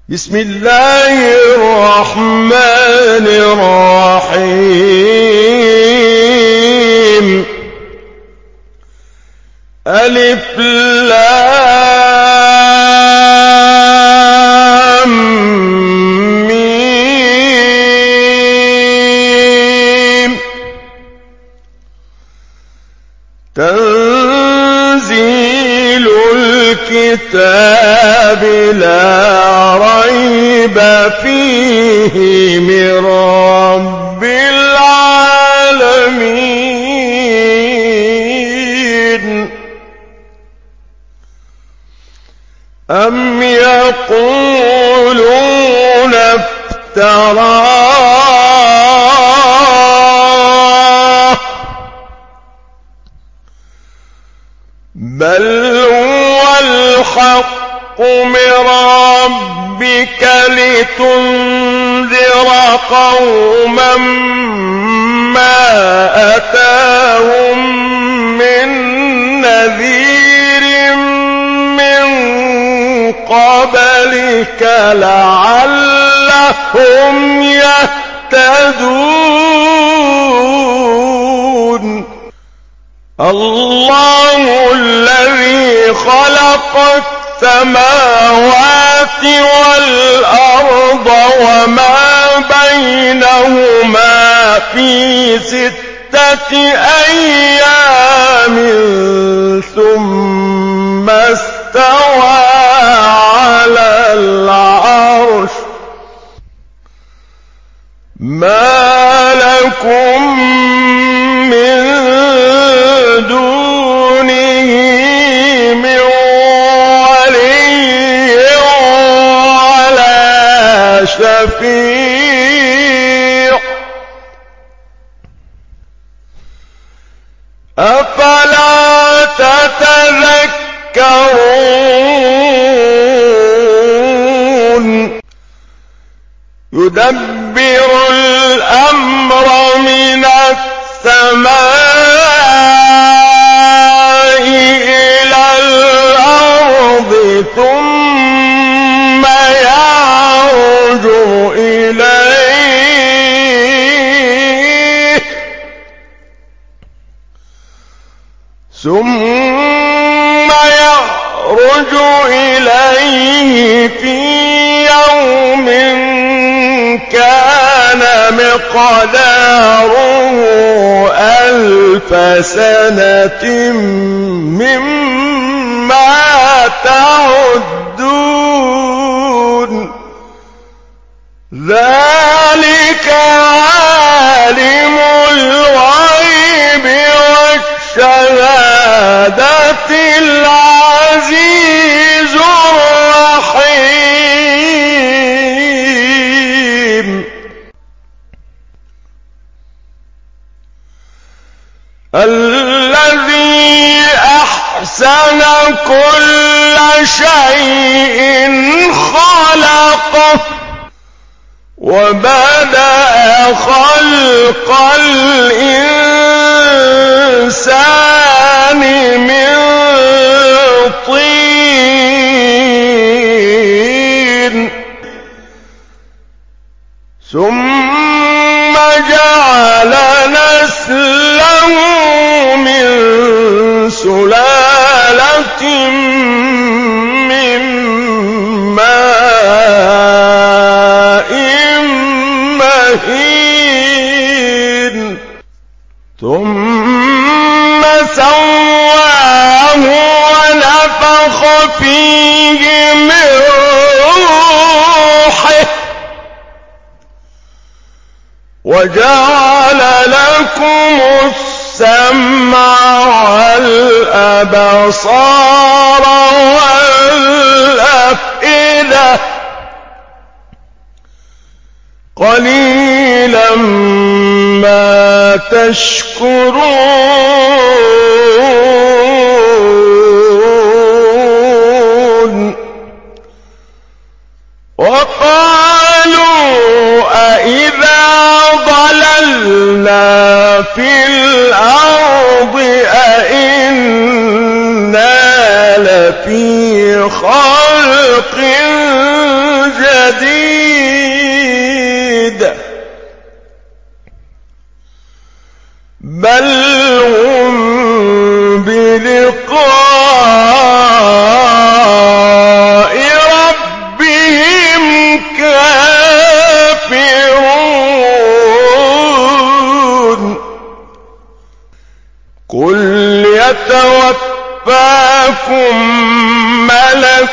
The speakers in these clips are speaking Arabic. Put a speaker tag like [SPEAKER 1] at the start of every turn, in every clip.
[SPEAKER 1] بسم الله الرحمن الرحيم. ألف لام ميم. تنزيل الكتاب لا ريب فيه من رب العالمين. أم يقولون افتراه بل هو الحق من ربك لتنذر قوما ما أتاهم من نذير من قبلك لعلهم يهتدون. الله الذي خلق السماوات والأرض وما بينهما في 6 أيام ثم استوى على العرش. ما لكم من دونه من ولي ولا شفيع أفلا تتذكرون. يدبر الأمر من السماء إلى الأرض ثم يعرج إليه في يوم كان مقداره 1000 سنة مما تعدون. ذلك عالم الغيب والشهادة العزيز الرحيم. الذي أحسن كل شيء خلقه وبدأ خلق الإنسان من طين ثم جعل نسله من سلالة من ماء مهين ثم سواه ونفخ فيه من روحه وجعل لكم السمع والأبصار والأفئدة قليلا ما تشكرون. وقالوا أإذا ضللنا في الأرض أإنا لفي خلق جديد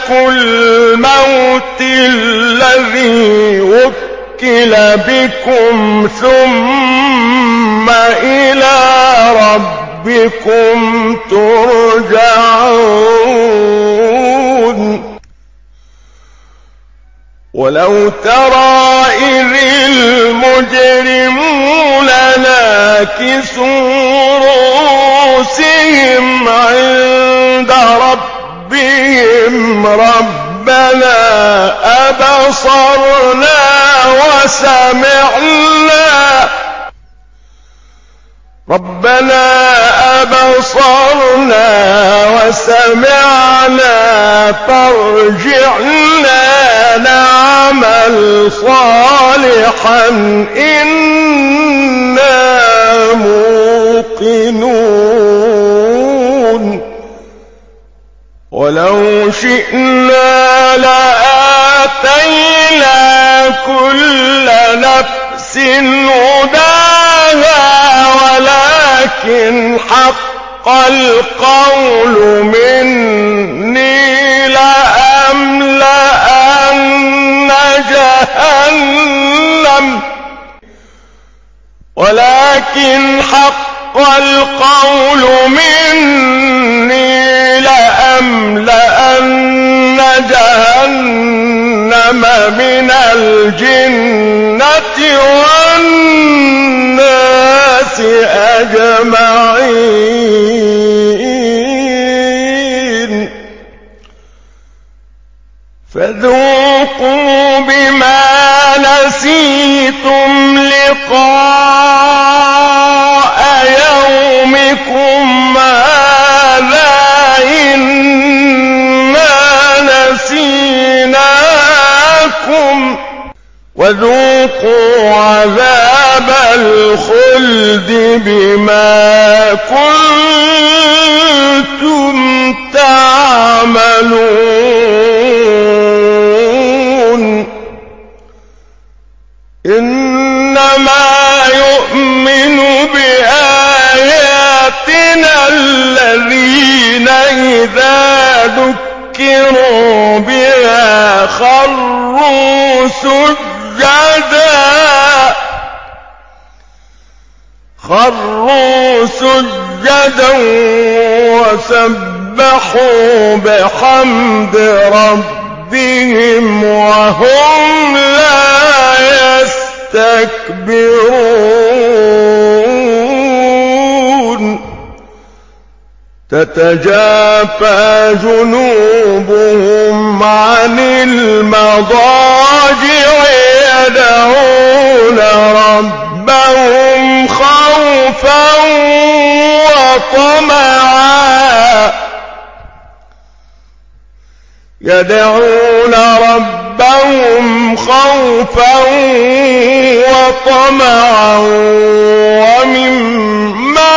[SPEAKER 1] ملك الموت الذي وكل بكم ثم إلى ربكم ترجعون. ولو ترى إذ المجرمون ناكسوا رؤوسهم عند ربهم ربنا أبصرنا وسمعنا فارجعنا نعمل صالحا إنا موقنون. ولو شئنا لآتينا كل نفس هداها ولكن حق القول مني لأملأن جهنم من الجنة والناس أجمعين. فذوقوا بما نسيتم لقاء يومكم هذا إنا نسيناكم وذوقوا عذاب الخلد بما كنتم تعملون. إنما يؤمن بآياتنا الذين إذا ذكروا بها خروا سجدا وسبحوا بحمد ربهم وهم لا يستكبرون. تتجافى جنوبهم عن المضاجع يدعون ربهم خوفا وطمعا ومما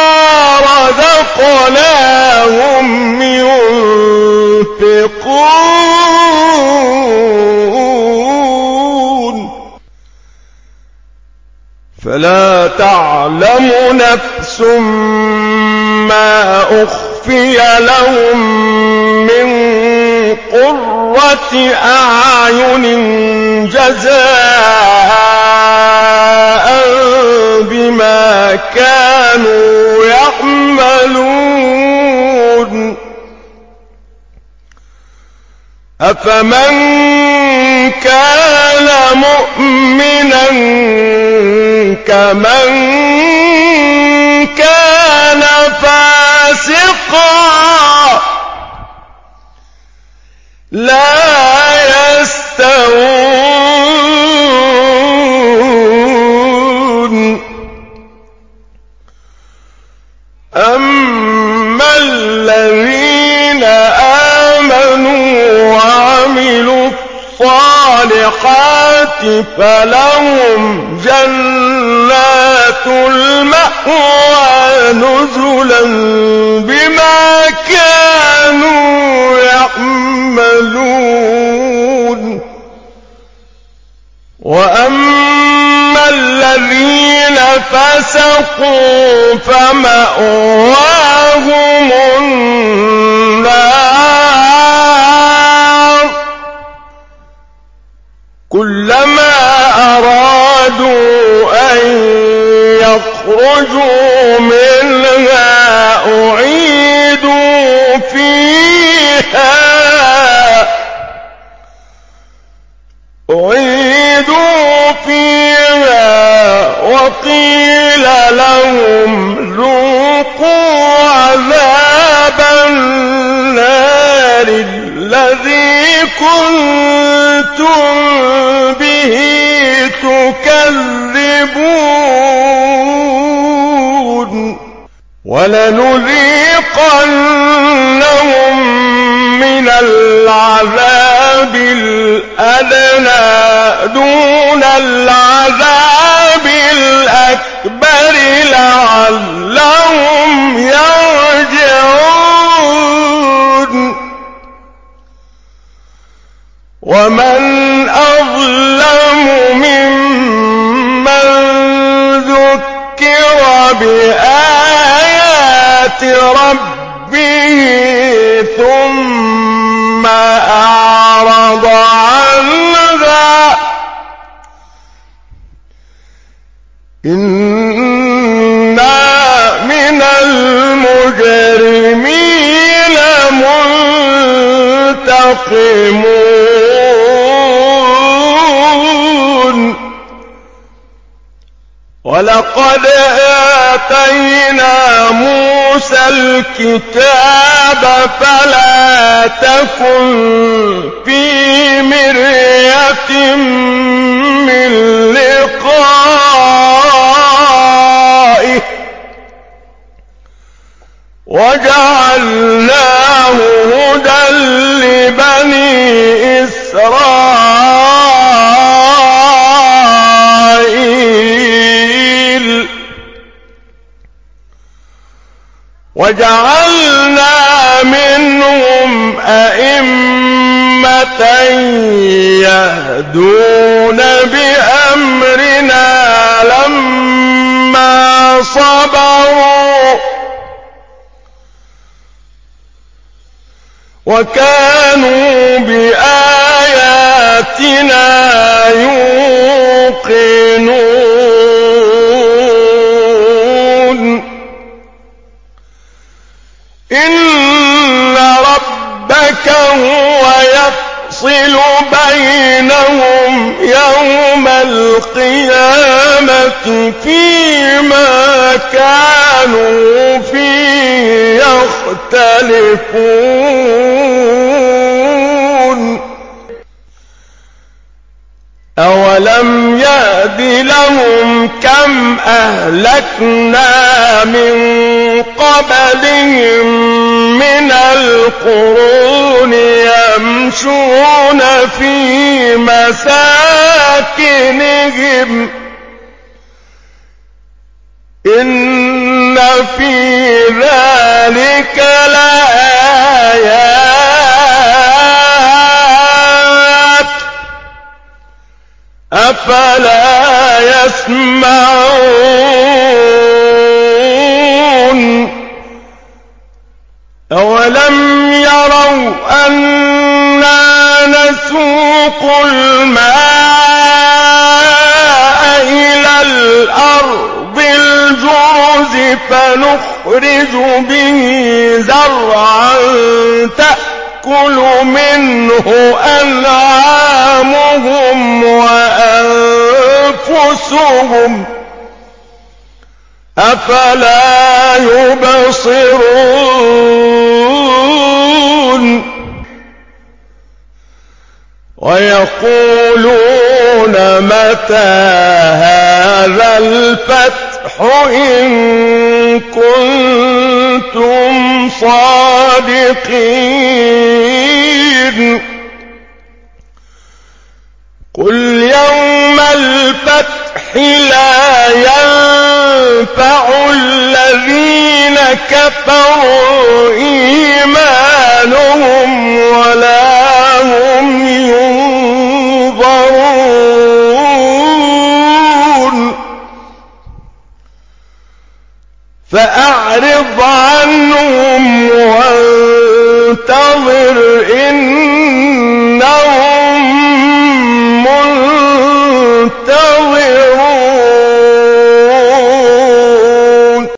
[SPEAKER 1] رزقناهم ينفقون. فلا تعلم نفس ما أخفي لهم من قرة أعين جزاء بما كانوا يعملون. أفمن كان مؤمنا كمن كان فاسقا لا يستوون. أما الذين آمنوا وعملوا الصالحات فلهم جنات المأوى نزلا بما كانوا يعملون. وأما الذين فسقوا فمأواهم النار كلما أرادوا أن يخرجوا منها أعيدوا فيها وقيل لهم ذوقوا عذاب النار الذي كنتم به تكذبون ولنذيقنهم من العذاب الأدنى دون العذاب الأكبر لعلهم يرجعون ومن أظلم ممن ذكر بآيات ربه ثم أعرض عنها إنا من المجرمين منتقمون ولقد آتينا موسى الكتاب فلا تكن في مرية من لقائه وجعلناه هدى لبني إسرائيل وجعلنا منهم أئمة يهدون بأمرنا لما صبروا وكانوا بآياتنا يوقنون إن ربك هو يفصل بينهم يوم القيامة فيما كانوا فيه يختلفون أولم يهد لهم كم أهلكنا من قبلهم من القرون يمشون في مساكنهم إن في ذلك لآيات أفلا يسمعون أولم يروا أنا نسوق الماء إلى الأرض الجرز فنخرج به زرعا تأكل منه أنعامهم وأنفسهم أفلا يبصرون ويقولون متى هذا الفتح إن كنتم صادقين قل يوم الفتح لا ينفع الذين كفروا إيمانهم ولا هم ينظرون فأعرض عنهم وانتظر